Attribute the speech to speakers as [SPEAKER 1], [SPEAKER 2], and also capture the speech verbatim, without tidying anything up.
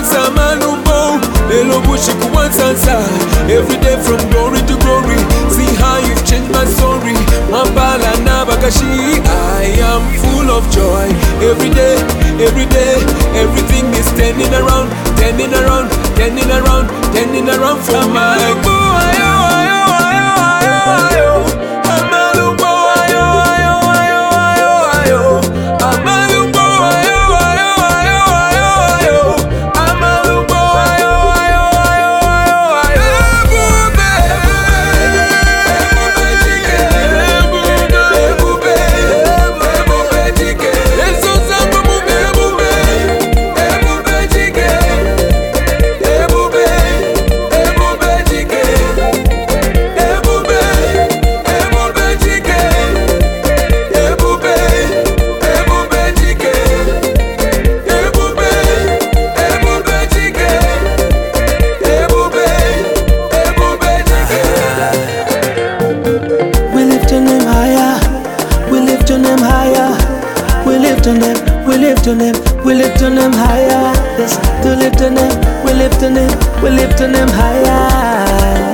[SPEAKER 1] kuwanza malumbo, lelo bushi kuwanza. Every day from glory to glory, see how you've changed my story. Mambala na bagashi, I am full of joy. Every day, every day, everything is turning around, turning around, turning around, turning around for my good. We lift on them, we lift on them, we lift on them higher. Yes, to lift on them, we lift on them, we lift on them higher.